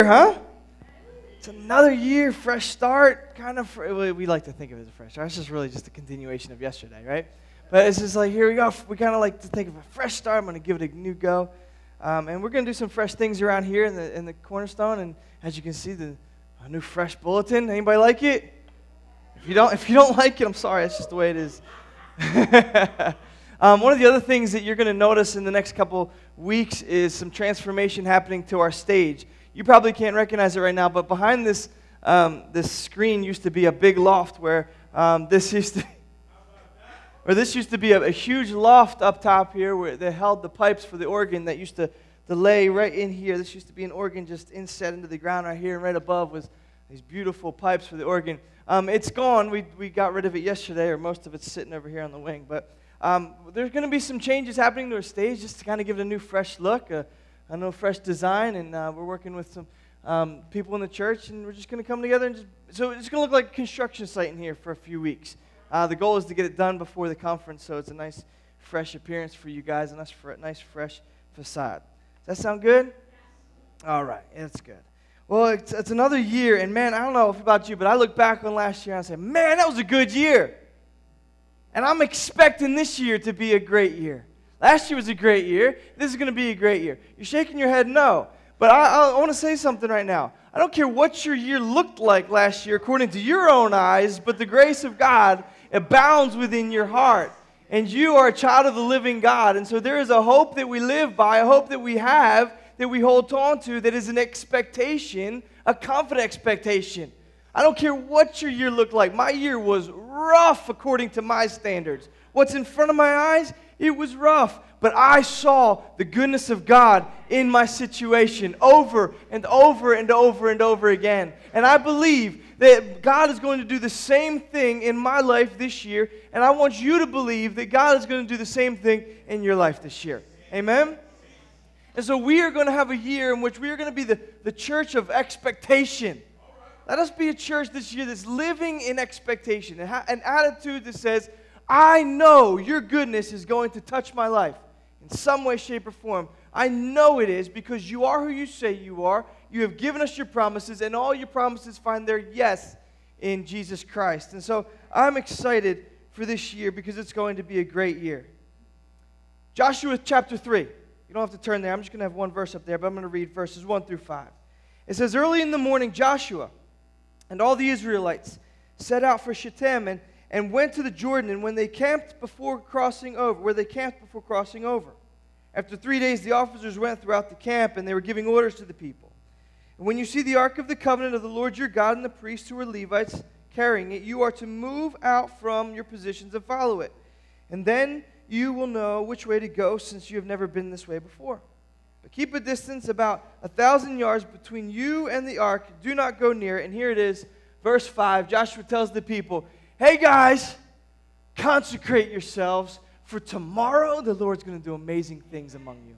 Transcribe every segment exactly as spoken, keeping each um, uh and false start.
Huh? It's another year, fresh start. Kind of, we like to think of it as a fresh start. It's just really just a continuation of yesterday, right? But it's just like, here we go. We kind of like to think of a fresh start. I'm going to give it a new go. Um, and we're going to do some fresh things around here in the in the Cornerstone. And as you can see, the a new fresh bulletin. Anybody like it? If you don't, if you don't like it, I'm sorry. It's just the way it is. um, one of the other things that you're going to notice in the next couple weeks is some transformation happening to our stage. You probably can't recognize it right now, but behind this um, this screen used to be a big loft where um, this used to, or this used to be a, a huge loft up top here where they held the pipes for the organ that used to, to lay right in here. This used to be an organ just inset into the ground right here, and right above was these beautiful pipes for the organ. Um, it's gone. We we got rid of it yesterday, or most of it's sitting over here on the wing. But um, there's going to be some changes happening to our stage just to kind of give it a new, fresh look. Uh, I know fresh design, and uh, we're working with some um, people in the church, and we're just going to come together and just, so it's going to look like a construction site in here for a few weeks. Uh, the goal is to get it done before the conference, so it's a nice, fresh appearance for you guys, and a nice, fr- nice fresh facade. Does that sound good? All right, it's good. Well, it's, it's another year, and man, I don't know about you, but I look back on last year and I say, man, that was a good year. And I'm expecting this year to be a great year. Last year was a great year. This is going to be a great year. You're shaking your head no. But I, I want to say something right now. I don't care what your year looked like last year according to your own eyes, but the grace of God abounds within your heart. And you are a child of the living God. And so there is a hope that we live by, a hope that we have, that we hold on to, that is an expectation, a confident expectation. I don't care what your year looked like. My year was rough according to my standards. What's in front of my eyes? It was rough, but I saw the goodness of God in my situation over and over and over and over again. And I believe that God is going to do the same thing in my life this year, and I want you to believe that God is going to do the same thing in your life this year. Amen? And so we are going to have a year in which we are going to be the, the church of expectation. Let us be a church this year that's living in expectation, an attitude that says, I know your goodness is going to touch my life in some way, shape, or form. I know it is because you are who you say you are. You have given us your promises, and all your promises find their yes in Jesus Christ. And so I'm excited for this year because it's going to be a great year. Joshua chapter three. You don't have to turn there. I'm just going to have one verse up there, but I'm going to read verses one through five. It says, early in the morning, Joshua and all the Israelites set out for Shittim and and went to the Jordan, and when they camped before crossing over, where they camped before crossing over. After three days, the officers went throughout the camp, and they were giving orders to the people. And when you see the ark of the covenant of the Lord your God and the priests who are Levites carrying it, you are to move out from your positions and follow it. And then you will know which way to go, since you have never been this way before. But keep a distance about a thousand yards between you and the ark. Do not go near it. And here it is, verse five. Joshua tells the people, hey guys, consecrate yourselves, for tomorrow the Lord's going to do amazing things among you.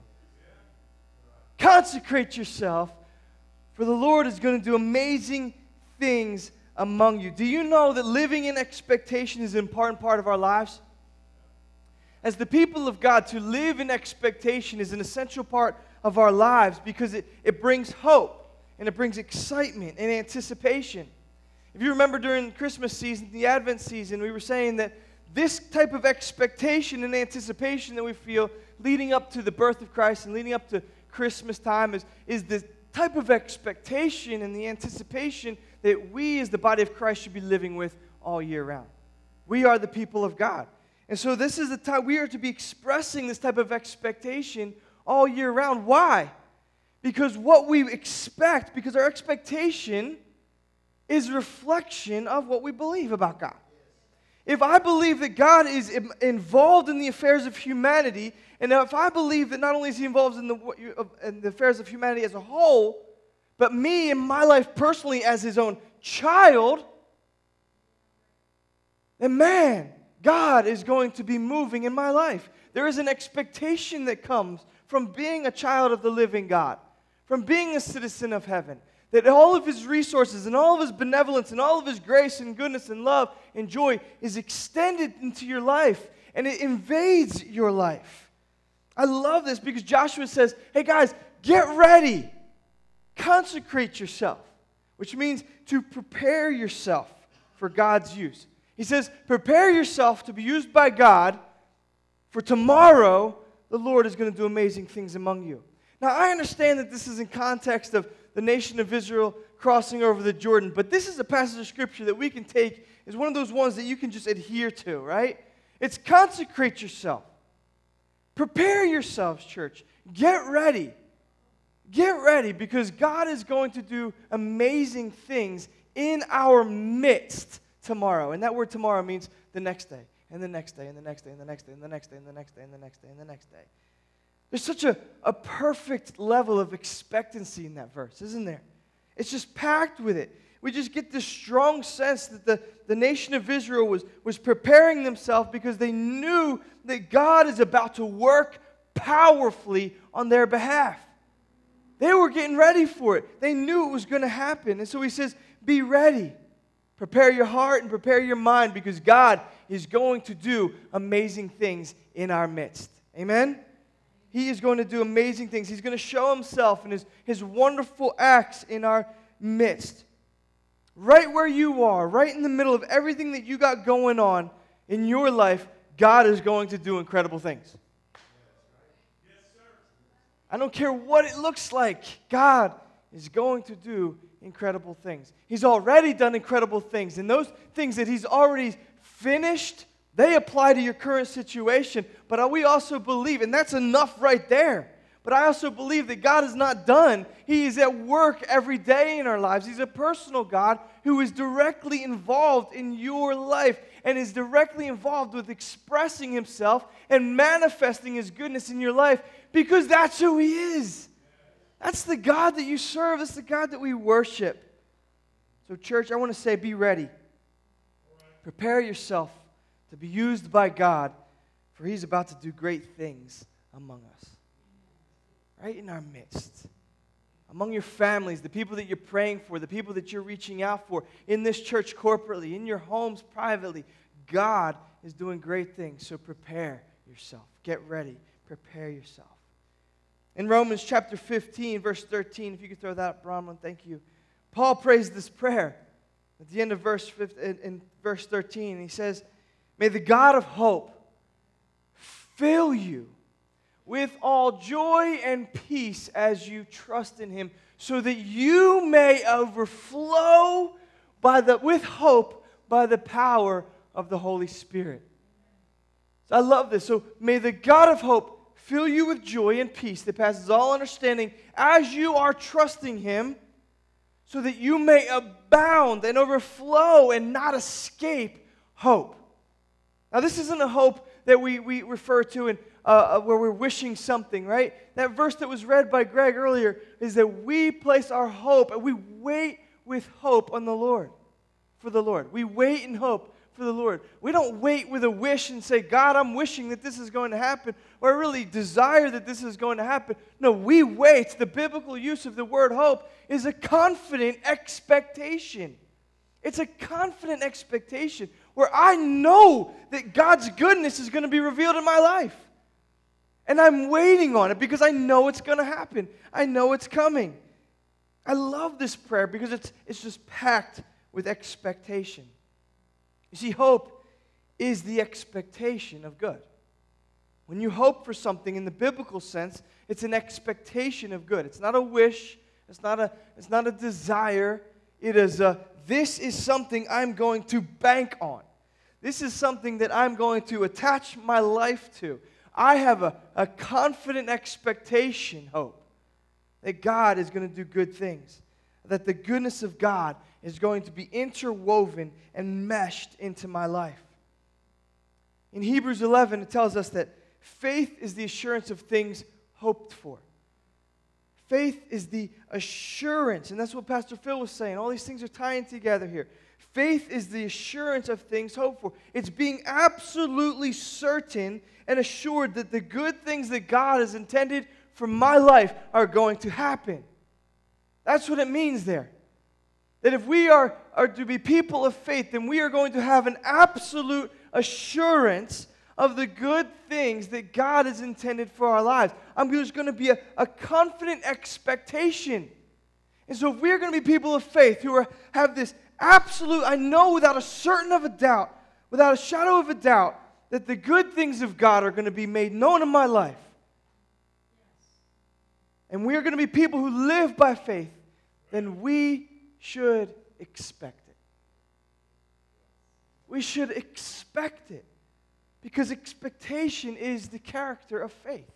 Consecrate yourself, for the Lord is going to do amazing things among you. Do you know that living in expectation is an important part of our lives? As the people of God, to live in expectation is an essential part of our lives because it, it brings hope and it brings excitement and anticipation. If you remember during Christmas season, the Advent season, we were saying that this type of expectation and anticipation that we feel leading up to the birth of Christ and leading up to Christmas time is, is the type of expectation and the anticipation that we as the body of Christ should be living with all year round. We are the people of God. And so this is the time we are to be expressing this type of expectation all year round. Why? Because what we expect, because our expectation is reflection of what we believe about God. If I believe that God is involved in the affairs of humanity, and if I believe that not only is He involved in the, in the affairs of humanity as a whole, but me in my life personally as His own child, then man, God is going to be moving in my life. There is an expectation that comes from being a child of the living God, from being a citizen of heaven, that all of His resources and all of His benevolence and all of His grace and goodness and love and joy is extended into your life and it invades your life. I love this because Joshua says, hey guys, get ready. consecrate yourself, which means to prepare yourself for God's use. He says, prepare yourself to be used by God, for tomorrow the Lord is going to do amazing things among you. Now, I understand that this is in context of the nation of Israel crossing over the Jordan, but this is a passage of Scripture that we can take as one of those ones that you can just adhere to, right? It's consecrate yourself. Prepare yourselves, church. Get ready. Get ready, because God is going to do amazing things in our midst tomorrow. And that word tomorrow means the next day, and the next day, and the next day, and the next day, and the next day, and the next day, and the next day, and the next day. There's such a, a perfect level of expectancy in that verse, isn't there? It's just packed with it. We just get this strong sense that the, the nation of Israel was, was preparing themselves because they knew that God is about to work powerfully on their behalf. They were getting ready for it. They knew it was going to happen. And so he says, be ready. Prepare your heart and prepare your mind, because God is going to do amazing things in our midst. Amen? He is going to do amazing things. He's going to show himself and his, his wonderful acts in our midst. Right where you are, right in the middle of everything that you got going on in your life, God is going to do incredible things. I don't care what it looks like. God is going to do incredible things. He's already done incredible things. And those things that he's already finished, they apply to your current situation. But we also believe, and that's enough right there. But I also believe that God is not done. He is at work every day in our lives. He's a personal God who is directly involved in your life and is directly involved with expressing himself and manifesting his goodness in your life, because that's who he is. That's the God that you serve. That's the God that we worship. So, church, I want to say, be ready. Prepare yourself to be used by God, for he's about to do great things among us. Right in our midst. Among your families, the people that you're praying for, the people that you're reaching out for, in this church corporately, in your homes privately, God is doing great things. So prepare yourself. Get ready. Prepare yourself. In Romans chapter fifteen, verse thirteen, if you could throw that up, Bronwyn, thank you. Paul prays this prayer at the end of verse fifteen, in verse thirteen. He says, may the God of hope fill you with all joy and peace as you trust in him, so that you may overflow by the, with hope by the power of the Holy Spirit. So I love this. So may the God of hope fill you with joy and peace that passes all understanding as you are trusting him, so that you may abound and overflow and not escape hope. Now, this isn't a hope that we, we refer to in uh, where we're wishing something, right? That verse that was read by Greg earlier is that we place our hope and we wait with hope on the Lord, for the Lord. We wait in hope for the Lord. We don't wait with a wish and say, God, I'm wishing that this is going to happen, or I really desire that this is going to happen. No, we wait. The biblical use of the word hope is a confident expectation. It's a confident expectation where I know that God's goodness is going to be revealed in my life. And I'm waiting on it because I know it's going to happen. I know it's coming. I love this prayer because it's, it's just packed with expectation. You see, hope is the expectation of good. When you hope for something in the biblical sense, it's an expectation of good. It's not a wish. It's not a, it's not a desire. It is a, this is something I'm going to bank on. This is something that I'm going to attach my life to. I have a, a confident expectation, hope, that God is going to do good things, that the goodness of God is going to be interwoven and meshed into my life. In Hebrews eleven, it tells us that faith is the assurance of things hoped for. Faith is the assurance, and that's what Pastor Phil was saying. All these things are tying together here. Faith is the assurance of things hoped for. It's being absolutely certain and assured that the good things that God has intended for my life are going to happen. That's what it means there. That if we are, are to be people of faith, then we are going to have an absolute assurance of the good things that God has intended for our lives. I'm, there's going to be a, a confident expectation. And so if we're going to be people of faith who are, have this absolute, I know without a certain of a doubt, without a shadow of a doubt, that the good things of God are going to be made known in my life. And we are going to be people who live by faith, then we should expect it. We should expect it. Because expectation is the character of faith.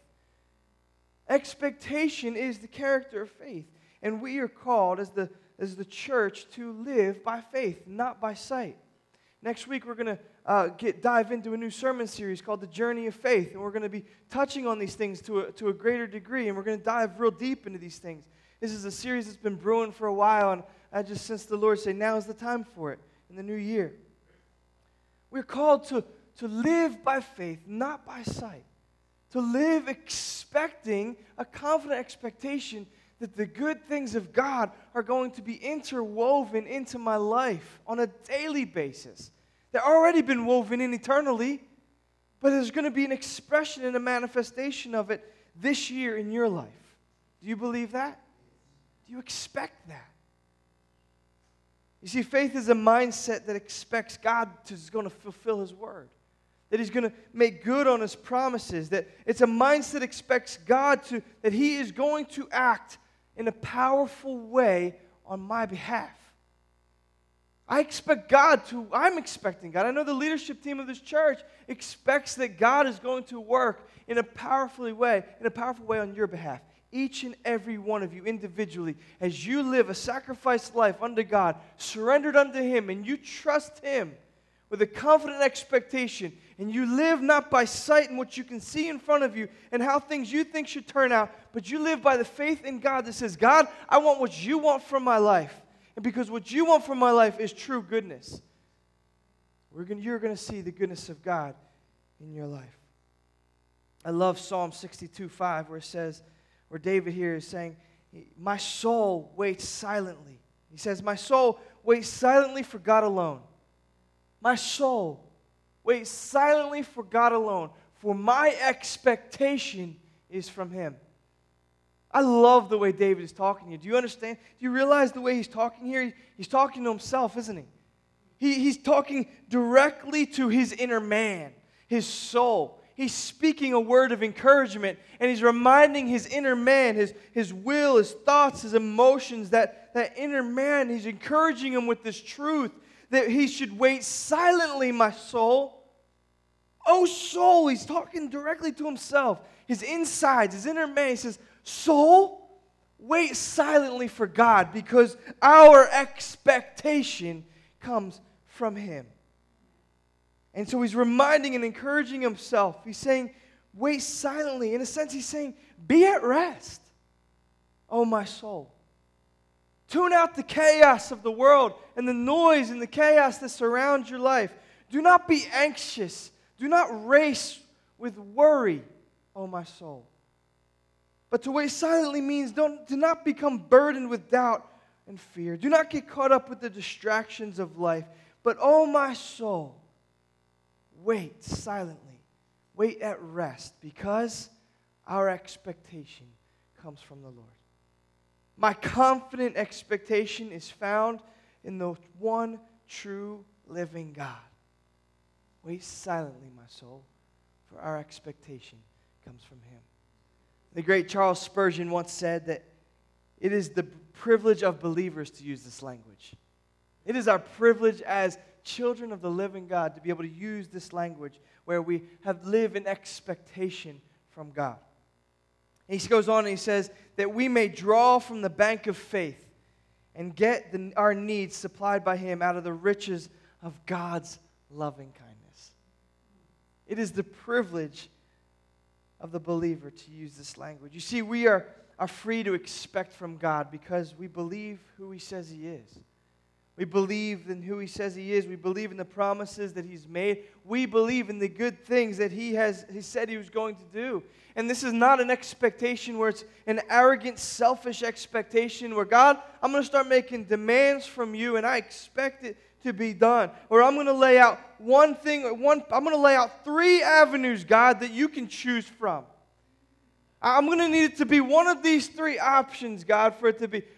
Expectation is the character of faith. And we are called as the, as the church to live by faith, not by sight. Next week we're going to uh, get dive into a new sermon series called The Journey of Faith. And we're going to be touching on these things to a, to a greater degree. And we're going to dive real deep into these things. This is a series that's been brewing for a while. And I just sensed the Lord say, now is the time for it in the new year. We're called to, to live by faith, not by sight. To live expecting a confident expectation that the good things of God are going to be interwoven into my life on a daily basis. They've already been woven in eternally, but there's going to be an expression and a manifestation of it this year in your life. Do you believe that? Do you expect that? You see, faith is a mindset that expects God to, is going to fulfill His word. That He's going to make good on His promises. That it's a mindset that expects God to, that He is going to act in a powerful way on my behalf. I expect God to, I'm expecting God. I know the leadership team of this church expects that God is going to work in a powerful way, in a powerful way on your behalf. Each and every one of you individually, as you live a sacrificed life unto God, surrendered unto Him, and you trust Him with a confident expectation, and you live not by sight and what you can see in front of you and how things you think should turn out, but you live by the faith in God that says, God, I want what you want from my life. And because what you want from my life is true goodness, we're gonna, you're going to see the goodness of God in your life. I love Psalm sixty-two five where it says, where David here is saying, my soul waits silently. He says, my soul waits silently for God alone. My soul waits silently for God alone, for my expectation is from Him. I love the way David is talking here. Do you understand? Do you realize the way he's talking here? He's talking to himself, isn't he? he he's talking directly to his inner man, his soul. He's speaking a word of encouragement, and he's reminding his inner man, his, his will, his thoughts, his emotions, that, that inner man, he's encouraging him with this truth that he should wait silently, my soul. Oh, soul, he's talking directly to himself, his insides, his inner man. He says, soul, wait silently for God, because our expectation comes from Him. And so he's reminding and encouraging himself. He's saying, wait silently. In a sense, he's saying, be at rest, oh my soul. Tune out the chaos of the world and the noise and the chaos that surrounds your life. Do not be anxious. Do not race with worry, oh my soul. But to wait silently means don't, do not become burdened with doubt and fear. Do not get caught up with the distractions of life. But oh my soul, wait silently, wait at rest, because our expectation comes from the Lord. My confident expectation is found in the one true living God. Wait silently, my soul, for our expectation comes from Him. The great Charles Spurgeon once said that it is the privilege of believers to use this language. It is our privilege as children of the living God to be able to use this language where we have live in expectation from God. And he goes on and he says that we may draw from the bank of faith and get the, our needs supplied by Him out of the riches of God's loving kindness. It is the privilege of the believer to use this language. You see, we are, are free to expect from God because we believe who He says He is. We believe in who He says He is. We believe in the promises that He's made. We believe in the good things that He has He said He was going to do. And this is not an expectation where it's an arrogant, selfish expectation where, God, I'm going to start making demands from You and I expect it to be done. Or I'm going to lay out one thing, one, I'm going to lay out three avenues, God, that You can choose from. I'm going to need it to be one of these three options, God, for it to be.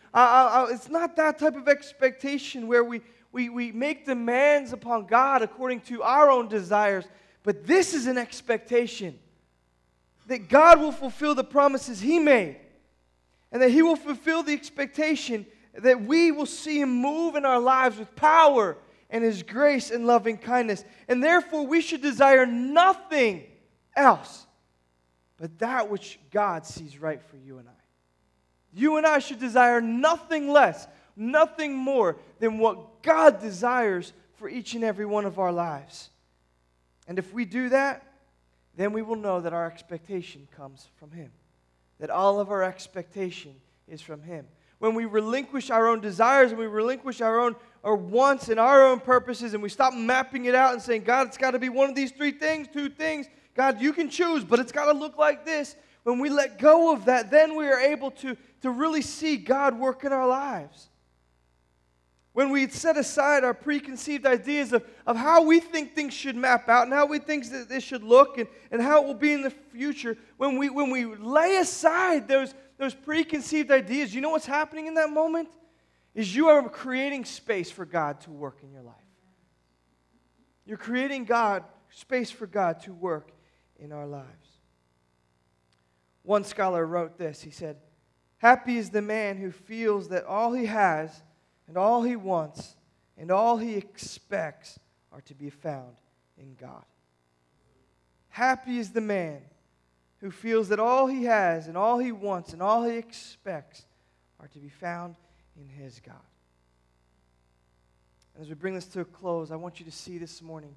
I, I, I, it's not that type of expectation where we, we, we make demands upon God according to our own desires. But this is an expectation that God will fulfill the promises He made. And that He will fulfill the expectation that we will see Him move in our lives with power and His grace and loving kindness. And therefore, we should desire nothing else but that which God sees right for you and I. You and I should desire nothing less, nothing more than what God desires for each and every one of our lives. And if we do that, then we will know that our expectation comes from Him. That all of our expectation is from Him. When we relinquish our own desires and we relinquish our own our wants and our own purposes and we stop mapping it out and saying, God, it's got to be one of these three things, two things. God, you can choose, but it's got to look like this. When we let go of that, then we are able to, to really see God work in our lives. When we set aside our preconceived ideas of, of how we think things should map out and how we think that this should look and, and how it will be in the future, when we, when we lay aside those, those preconceived ideas, you know what's happening in that moment? Is you are creating space for God to work in your life. You're creating God, space for God to work in our lives. One scholar wrote this. He said, "Happy is the man who feels that all he has and all he wants and all he expects are to be found in God." Happy is the man who feels that all he has and all he wants and all he expects are to be found in his God. And as we bring this to a close, I want you to see this morning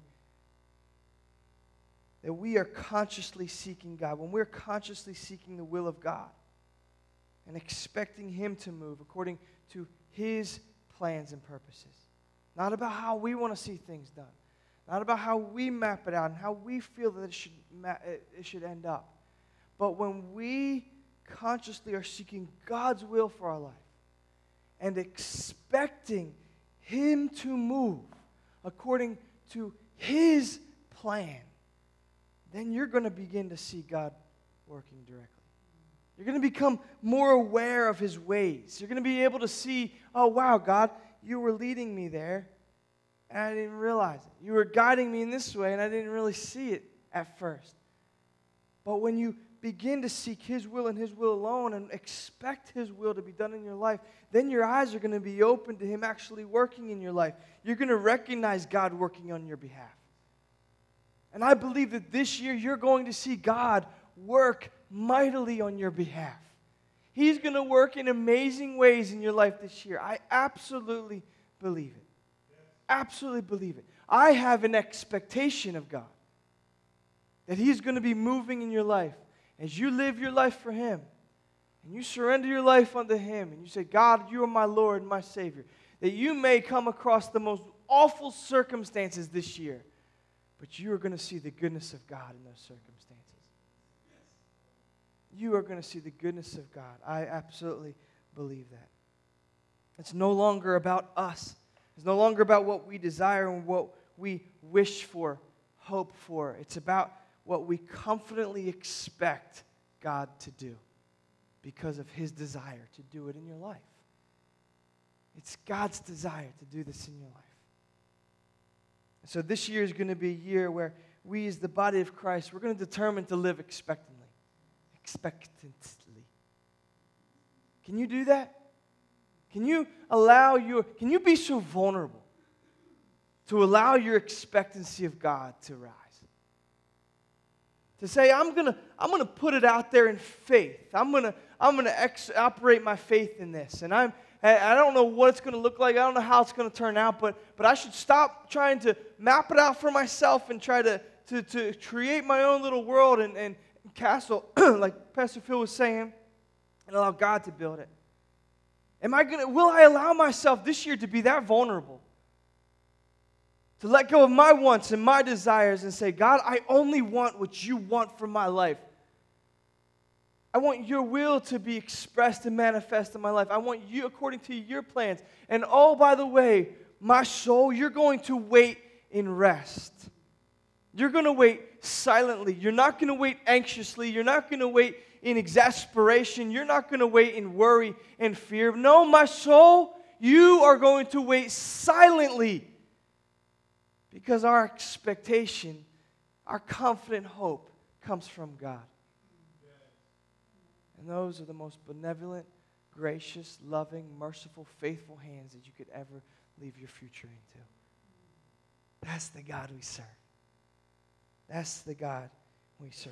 that we are consciously seeking God. When we're consciously seeking the will of God and expecting Him to move according to His plans and purposes. Not about how we want to see things done. Not about how we map it out and how we feel that it should, ma- it should end up. But when we consciously are seeking God's will for our life and expecting Him to move according to His plan, then you're going to begin to see God working directly. You're going to become more aware of His ways. You're going to be able to see, oh, wow, God, you were leading me there, and I didn't realize it. You were guiding me in this way, and I didn't really see it at first. But when you begin to seek His will and His will alone and expect His will to be done in your life, then your eyes are going to be open to Him actually working in your life. You're going to recognize God working on your behalf. And I believe that this year you're going to see God work mightily on your behalf. He's going to work in amazing ways in your life this year. I absolutely believe it. Absolutely believe it. I have an expectation of God that He's going to be moving in your life as you live your life for Him and you surrender your life unto Him and you say, God, you are my Lord and my Savior, that you may come across the most awful circumstances this year, but you are going to see the goodness of God in those circumstances. You are going to see the goodness of God. I absolutely believe that. It's no longer about us. It's no longer about what we desire and what we wish for, hope for. It's about what we confidently expect God to do because of His desire to do it in your life. It's God's desire to do this in your life. So this year is going to be a year where we as the body of Christ, we're going to determine to live expectantly. Expectantly. Can you do that? Can you allow your, can you be so vulnerable to allow your expectancy of God to rise? To say, I'm going to I'm going to put it out there in faith. I'm going to I'm going to ex- operate my faith in this. And I'm I don't know what it's going to look like. I don't know how it's going to turn out, but, but I should stop trying to map it out for myself and try to, to, to create my own little world and, and castle, like Pastor Phil was saying, and allow God to build it. Am I gonna, will I allow myself this year to be that vulnerable? To let go of my wants and my desires and say, God, I only want what you want for my life. I want your will to be expressed and manifest in my life. I want you according to your plans. And oh, by the way, my soul, you're going to wait in rest. You're going to wait silently. You're not going to wait anxiously. You're not going to wait in exasperation. You're not going to wait in worry and fear. No, my soul, you are going to wait silently. Because our expectation, our confident hope comes from God. And those are the most benevolent, gracious, loving, merciful, faithful hands that you could ever leave your future into. That's the God we serve. That's the God we serve.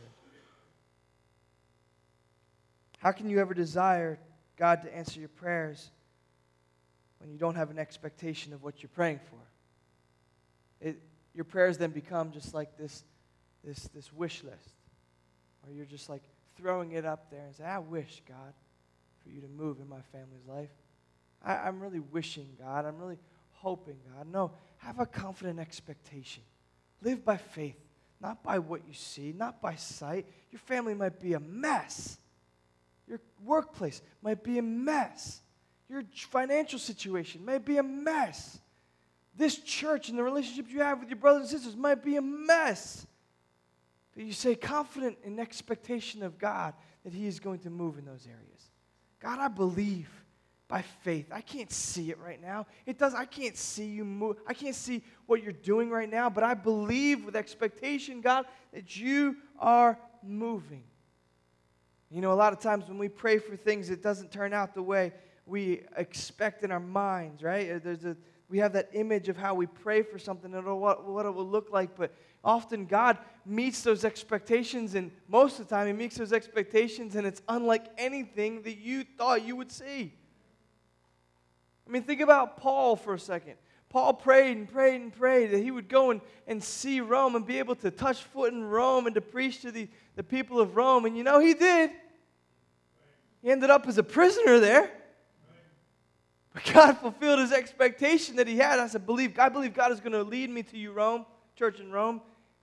How can you ever desire God to answer your prayers when you don't have an expectation of what you're praying for? It, your prayers then become just like this, this, this wish list, where you're just like throwing it up there and say, I wish, God, for you to move in my family's life. I, I'm really wishing, God. I'm really hoping, God. No, have a confident expectation. Live by faith, not by what you see, not by sight. Your family might be a mess. Your workplace might be a mess. Your financial situation might be a mess. This church and the relationships you have with your brothers and sisters might be a mess. But you say, confident in expectation of God, that He is going to move in those areas. God, I believe by faith. I can't see it right now. It does. I can't see you move. I can't see what you're doing right now, but I believe with expectation, God, that you are moving. You know, a lot of times when we pray for things, it doesn't turn out the way we expect in our minds, right? There's a We have that image of how we pray for something and what, what it will look like, but often God meets those expectations, and most of the time He meets those expectations, and it's unlike anything that you thought you would see. I mean, think about Paul for a second. Paul prayed and prayed and prayed that he would go and, and see Rome and be able to touch foot in Rome and to preach to the, the people of Rome, and you know, he did. He ended up as a prisoner there. But God fulfilled His expectation that He had. I said, believe, I believe God is going to lead me to you, Rome, church in Rome.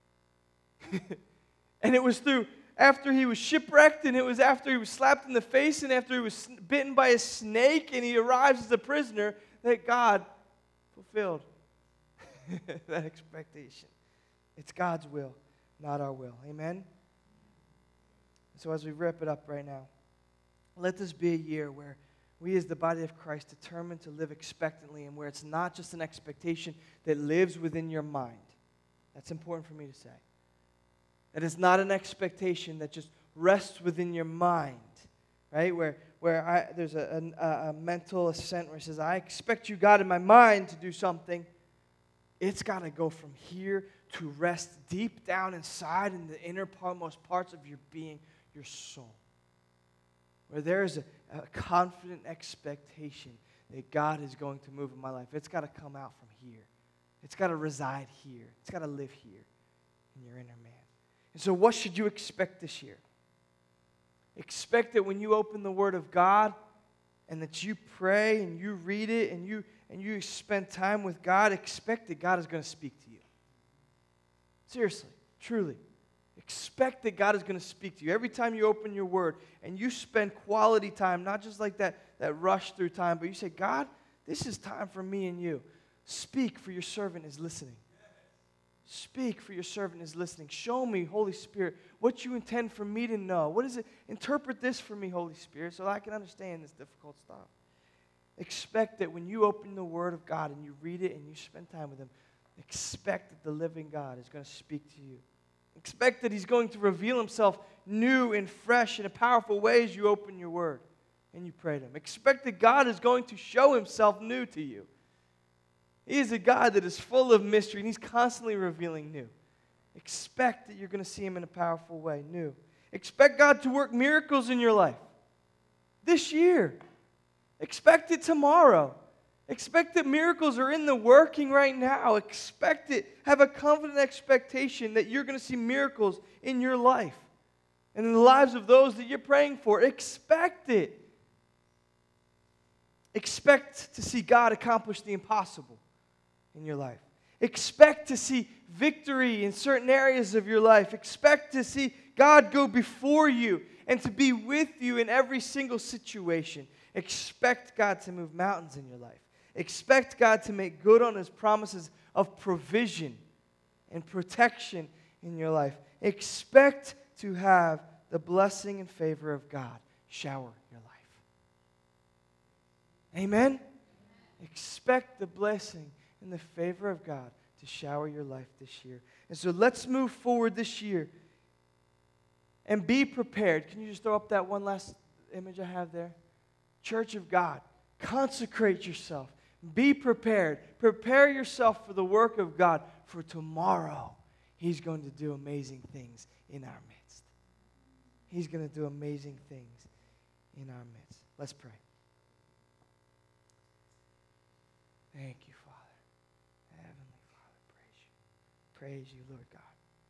And it was through, after he was shipwrecked, and it was after he was slapped in the face, and after he was bitten by a snake, and he arrives as a prisoner, that God fulfilled that expectation. It's God's will, not our will. Amen? So as we wrap it up right now, let this be a year where we as the body of Christ determine to live expectantly, and where it's not just an expectation that lives within your mind. That's important for me to say. That it's not an expectation that just rests within your mind, right? Where where I, there's a, a, a mental assent where it says, I expect you, God, in my mind to do something. It's got to go from here to rest deep down inside in the innermost parts of your being, your soul. Where there is a, a confident expectation that God is going to move in my life. It's got to come out from here. It's got to reside here. It's got to live here in your inner man. And so what should you expect this year? Expect that when you open the Word of God and that you pray and you read it and you, and you spend time with God, expect that God is going to speak to you. Seriously, truly. Expect that God is going to speak to you. Every time you open your Word and you spend quality time, not just like that, that rush through time, but you say, God, this is time for me and you. Speak, for your servant is listening. Speak, for your servant is listening. Show me, Holy Spirit, what you intend for me to know. What is it? Interpret this for me, Holy Spirit, so that I can understand this difficult stuff. Expect that when you open the Word of God and you read it and you spend time with Him, expect that the living God is going to speak to you. Expect that He's going to reveal Himself new and fresh in a powerful way as you open your Word and you pray to Him. Expect that God is going to show Himself new to you. He is a God that is full of mystery, and He's constantly revealing new. Expect that you're going to see Him in a powerful way, new. Expect God to work miracles in your life this year. Expect it tomorrow. Expect that miracles are in the working right now. Expect it. Have a confident expectation that you're going to see miracles in your life and in the lives of those that you're praying for. Expect it. Expect to see God accomplish the impossible in your life. Expect to see victory in certain areas of your life. Expect to see God go before you and to be with you in every single situation. Expect God to move mountains in your life. Expect God to make good on His promises of provision and protection in your life. Expect to have the blessing and favor of God shower your life. Amen? Expect the blessing and the favor of God to shower your life this year. And so let's move forward this year and be prepared. Can you just throw up that one last image I have there? Church of God, consecrate yourself. Be prepared. Prepare yourself for the work of God, for tomorrow He's going to do amazing things in our midst. He's going to do amazing things in our midst. Let's pray. Thank you, Father. Heavenly Father, praise you. Praise you, Lord God.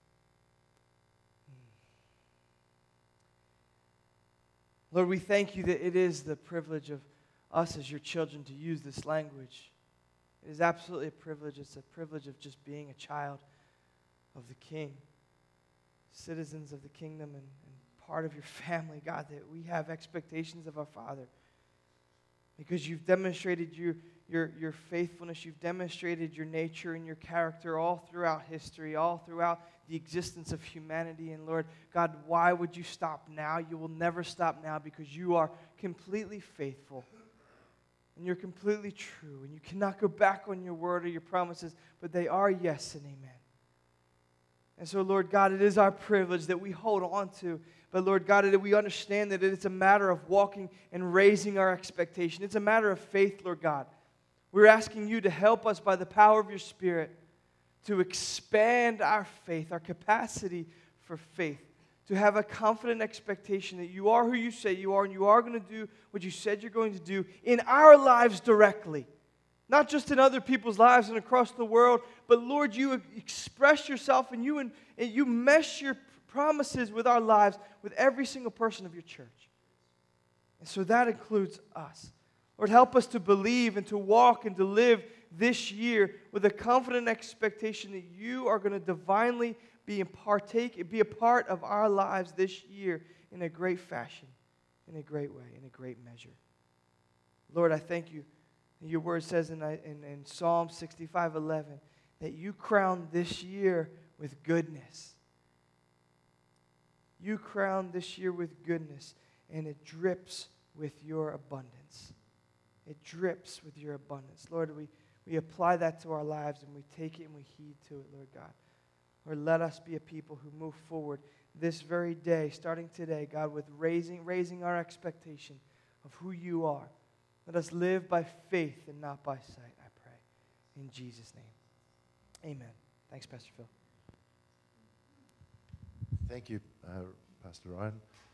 Mm. Lord, we thank you that it is the privilege of us as your children to use this language. It is absolutely a privilege. It's a privilege of just being a child of the King, citizens of the kingdom, and, and part of your family, God, that we have expectations of our Father. Because you've demonstrated your, your, your faithfulness, you've demonstrated your nature and your character all throughout history, all throughout the existence of humanity. And Lord, God, why would you stop now? You will never stop now because you are completely faithful. And you're completely true. And you cannot go back on your word or your promises, but they are yes and amen. And so, Lord God, it is our privilege that we hold on to. But, Lord God, that we understand that it's a matter of walking and raising our expectation. It's a matter of faith, Lord God. We're asking you to help us by the power of your Spirit to expand our faith, our capacity for faith, to have a confident expectation that you are who you say you are and you are going to do what you said you're going to do in our lives directly. Not just in other people's lives and across the world, but Lord, you express yourself and you, and, and you mesh your promises with our lives, with every single person of your church. And so that includes us. Lord, help us to believe and to walk and to live this year with a confident expectation that you are going to divinely be in partake, be a part of our lives this year in a great fashion, in a great way, in a great measure. Lord, I thank you. Your word says in, in, in Psalm sixty-five eleven that you crown this year with goodness. You crown this year with goodness, and it drips with your abundance. It drips with your abundance. Lord, we, we apply that to our lives, and we take it and we heed to it, Lord God. Lord, let us be a people who move forward this very day, starting today, God, with raising, raising our expectation of who you are. Let us live by faith and not by sight, I pray. In Jesus' name, amen. Thanks, Pastor Phil. Thank you, uh, Pastor Ryan.